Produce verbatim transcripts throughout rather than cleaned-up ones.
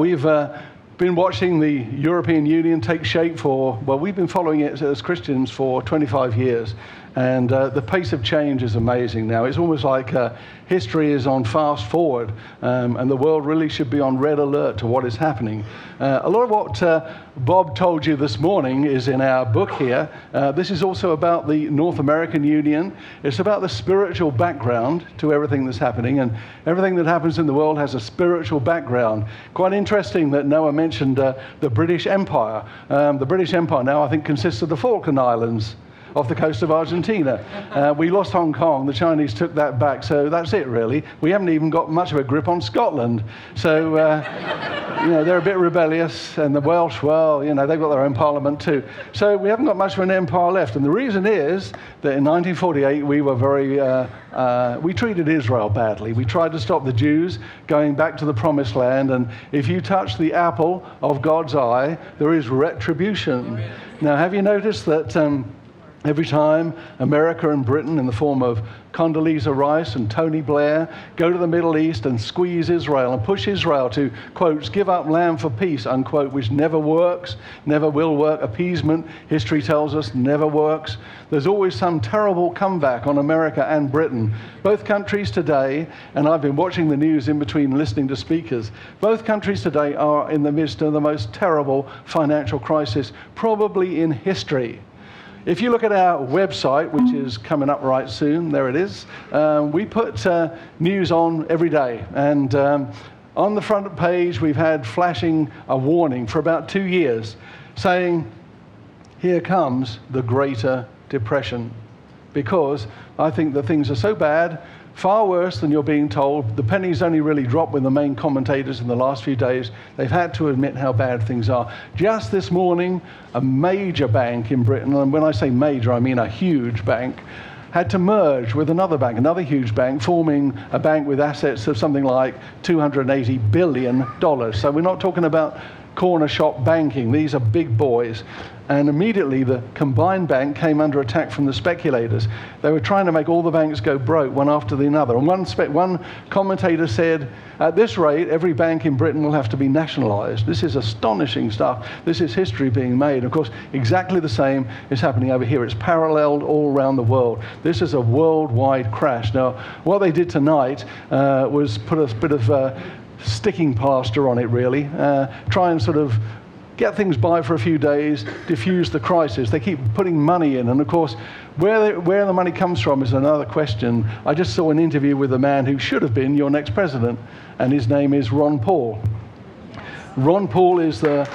we've uh, been watching the European Union take shape for, well, we've been following it as Christians for twenty-five years. And uh, the pace of change is amazing now. It's almost like uh, history is on fast forward, um, and the world really should be on red alert to what is happening. Uh, a lot of what uh, Bob told you this morning is in our book here. Uh, this is also about the North American Union. It's about the spiritual background to everything that's happening, and everything that happens in the world has a spiritual background. Quite interesting that Noah mentioned uh, the British Empire. Um, the British Empire now, I think, consists of the Falkland Islands off the coast of Argentina. Uh, we lost Hong Kong, the Chinese took that back, so that's it really. We haven't even got much of a grip on Scotland. So, uh, you know, they're a bit rebellious, and the Welsh, well, you know, they've got their own parliament too. So we haven't got much of an empire left, and the reason is that in nineteen forty-eight we were very, uh, uh, we treated Israel badly. We tried to stop the Jews going back to the promised land, and if you touch the apple of God's eye, there is retribution. Amen. Now, have you noticed that um, every time America and Britain, in the form of Condoleezza Rice and Tony Blair, go to the Middle East and squeeze Israel and push Israel to, quote, give up land for peace, unquote, which never works, never will work. Appeasement, history tells us, never works. There's always some terrible comeback on America and Britain. Both countries today, and I've been watching the news in between listening to speakers, both countries today are in the midst of the most terrible financial crisis, probably in history. If you look at our website, which is coming up right soon, there it is, um, we put uh, news on every day. And um, on the front page, we've had flashing a warning for about two years saying, here comes the Greater Depression. Because I think that things are so bad, far worse than you're being told. The pennies only really dropped with the main commentators in the last few days. They've had to admit how bad things are. Just this morning, a major bank in Britain, and when I say major, I mean a huge bank, had to merge with another bank, another huge bank, forming a bank with assets of something like two hundred eighty billion dollars. So we're not talking about corner shop banking. These are big boys. And immediately the combined bank came under attack from the speculators. They were trying to make all the banks go broke, one after the other. And one, spe- one commentator said, at this rate, every bank in Britain will have to be nationalized. This is astonishing stuff. This is history being made. Of course, exactly the same is happening over here. It's paralleled all around the world. This is a worldwide crash. Now, what they did tonight uh, was put a bit of uh, sticking plaster on it, really. Uh, try and sort of get things by for a few days, diffuse the crisis. They keep putting money in, and of course, where the, where the money comes from is another question. I just saw an interview with a man who should have been your next president, and his name is Ron Paul. Ron Paul is the,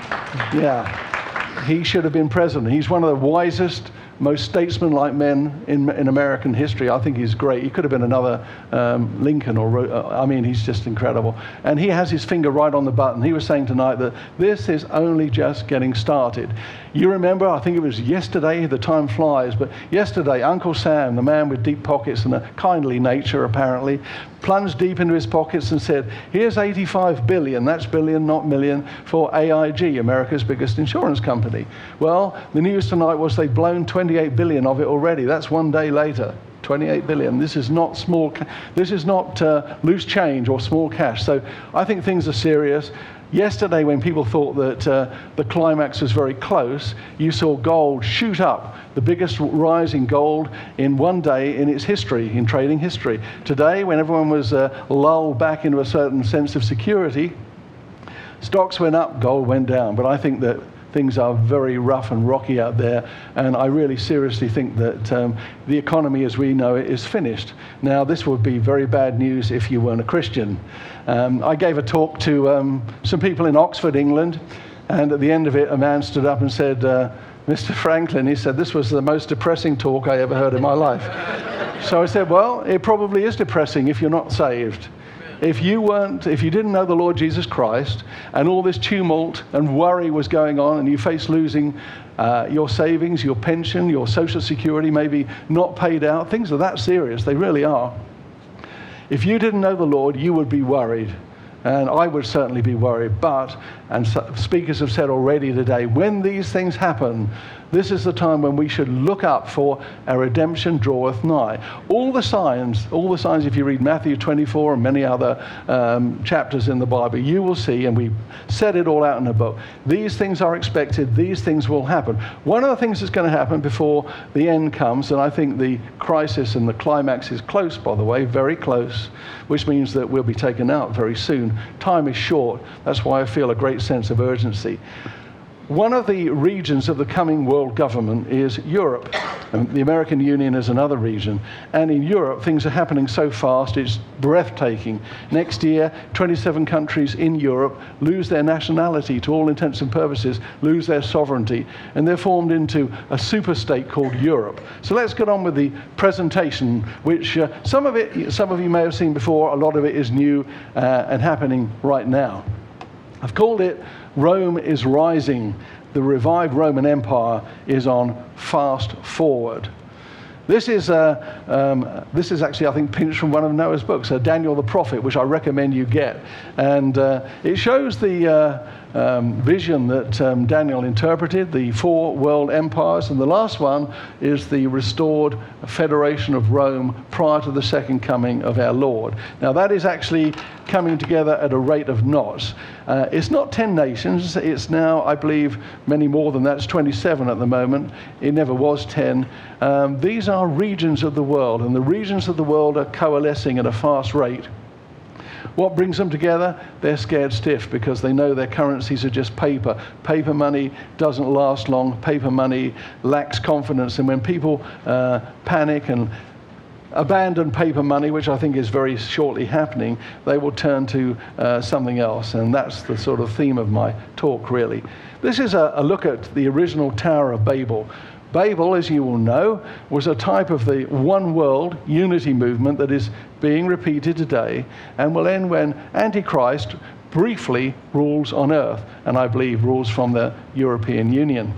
yeah, he should have been president. He's one of the wisest, most statesman-like men in in American history. I think he's great. He could have been another um, Lincoln or, uh, I mean, he's just incredible. And he has his finger right on the button. He was saying tonight that this is only just getting started. You remember, I think it was yesterday, the time flies, but yesterday, Uncle Sam, the man with deep pockets and a kindly nature apparently, plunged deep into his pockets and said, here's eighty-five billion, that's billion, not million, for A I G, America's biggest insurance company. Well, the news tonight was they've blown twenty-eight billion of it already. That's one day later. twenty-eight billion. This is not small, this is not uh, loose change or small cash. So I think things are serious. Yesterday, when people thought that uh, the climax was very close, you saw gold shoot up, the biggest rise in gold in one day in its history, in trading history. Today, when everyone was uh, lulled back into a certain sense of security, stocks went up, gold went down. But I think that things are very rough and rocky out there, and I really seriously think that um, the economy as we know it is finished. Now, this would be very bad news if you weren't a Christian. Um, I gave a talk to um, some people in Oxford, England, and at the end of it, a man stood up and said, uh, Mister Franklin, he said, this was the most depressing talk I ever heard in my life. So I said, well, it probably is depressing if you're not saved. If you weren't, if you didn't know the Lord Jesus Christ, and all this tumult and worry was going on, and you faced losing uh, your savings, your pension, your social security, maybe not paid out, things are that serious, they really are. If you didn't know the Lord, you would be worried. And I would certainly be worried. But, and speakers have said already today, when these things happen, This is the time when we should look up, for our redemption draweth nigh. All the signs, all the signs, if you read Matthew twenty-four and many other um, chapters in the Bible, you will see, and we set it all out in the book, these things are expected, these things will happen. One of the things that's going to happen before the end comes, and I think the crisis and the climax is close, by the way, very close, which means that we'll be taken out very soon. Time is short. That's why I feel a great sense of urgency. One of the regions of the coming world government is Europe. And the American Union is another region. And in Europe, things are happening so fast, it's breathtaking. Next year, twenty-seven countries in Europe lose their nationality to all intents and purposes, lose their sovereignty, and they're formed into a super state called Europe. So let's get on with the presentation, which uh, some of it, some of you may have seen before, a lot of it is new uh, and happening right now. I've called it Rome is Rising. The revived Roman Empire is on fast forward. This is, uh, um, this is actually, I think, pinched from one of Noah's books, uh, Daniel the Prophet, which I recommend you get. And uh, it shows the uh, um, vision that um, Daniel interpreted, the four world empires. And the last one is the restored Federation of Rome prior to the second coming of our Lord. Now, that is actually coming together at a rate of knots. Uh, it's not ten nations. It's now, I believe, many more than that. It's twenty-seven at the moment. It never was ten. Um, these are regions of the world, and the regions of the world are coalescing at a fast rate. What brings them together? They're scared stiff because they know their currencies are just paper. Paper money doesn't last long. Paper money lacks confidence. And when people uh, panic and abandon paper money, which I think is very shortly happening, they will turn to uh, something else. And that's the sort of theme of my talk, really. This is a, a look at the original Tower of Babel. Babel, as you will know, was a type of the one world unity movement that is being repeated today and will end when Antichrist briefly rules on earth, and I believe rules from the European Union.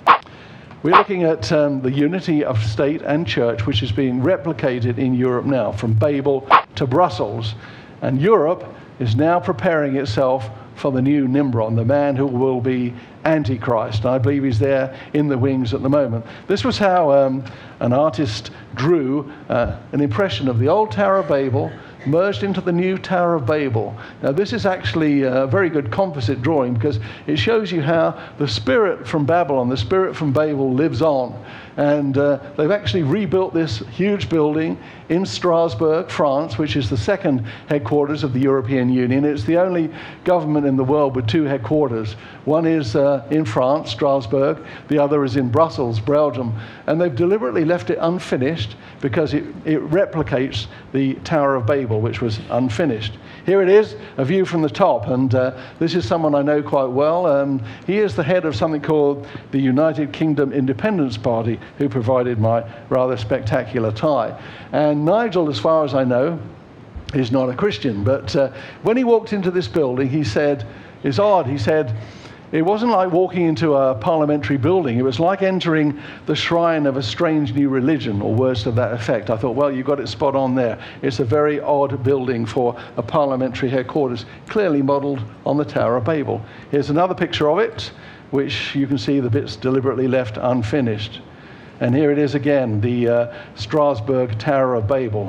We're looking at um, the unity of state and church, which is being replicated in Europe now, from Babel to Brussels. And Europe is now preparing itself for the new Nimrod, the man who will be Antichrist. And I believe he's there in the wings at the moment. This was how um, an artist drew uh, an impression of the old Tower of Babel merged into the new Tower of Babel. Now, this is actually a very good composite drawing because it shows you how the spirit from Babylon, the spirit from Babel lives on. And uh, they've actually rebuilt this huge building in Strasbourg, France, which is the second headquarters of the European Union. It's the only government in the world with two headquarters. One is uh, in France, Strasbourg. The other is in Brussels, Belgium. And they've deliberately left it unfinished because it, it replicates the Tower of Babel, which was unfinished. Here it is, a view from the top, and uh, this is someone I know quite well. Um, he is the head of something called the United Kingdom Independence Party, who provided my rather spectacular tie. And Nigel, as far as I know, is not a Christian, but uh, when he walked into this building, he said, it's odd, he said, it wasn't like walking into a parliamentary building. It was like entering the shrine of a strange new religion, or words to that effect. I thought, well, you got it spot on there. It's a very odd building for a parliamentary headquarters, clearly modelled on the Tower of Babel. Here's another picture of it, which you can see the bits deliberately left unfinished. And here it is again, the uh, Strasbourg Tower of Babel.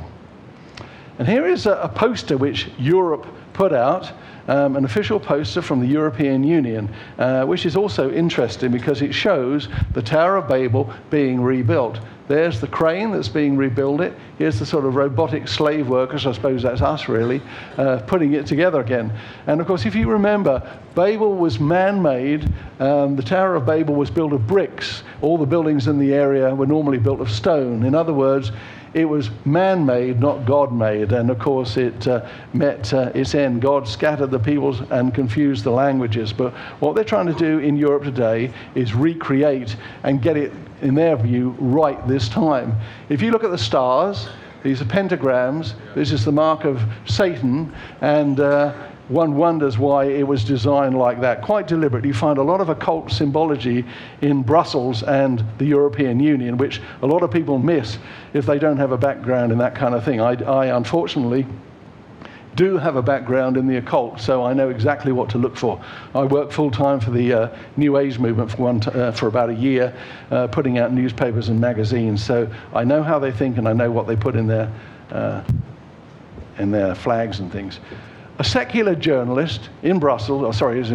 And here is a, a poster which Europe put out, um, an official poster from the European Union, uh, which is also interesting because it shows the Tower of Babel being rebuilt. There's the crane that's being rebuilt it. Here's the sort of robotic slave workers, I suppose that's us really, uh, putting it together again. And of course, if you remember, Babel was man-made. Um, the Tower of Babel was built of bricks. All the buildings in the area were normally built of stone. In other words, it was man-made, not God-made. And of course, it uh, met uh, its end. God scattered the peoples and confused the languages. But what they're trying to do in Europe today is recreate and get it, in their view, right this time. If you look at the stars, these are pentagrams. This is the mark of Satan. And uh, one wonders why it was designed like that. Quite deliberately, you find a lot of occult symbology in Brussels and the European Union, which a lot of people miss if they don't have a background in that kind of thing. I, I unfortunately do have a background in the occult, so I know exactly what to look for. I worked full-time for the uh, New Age movement for, one t- uh, for about a year, uh, putting out newspapers and magazines, so I know how they think and I know what they put in their, uh, in their flags and things. A secular journalist in Brussels, oh, sorry, it was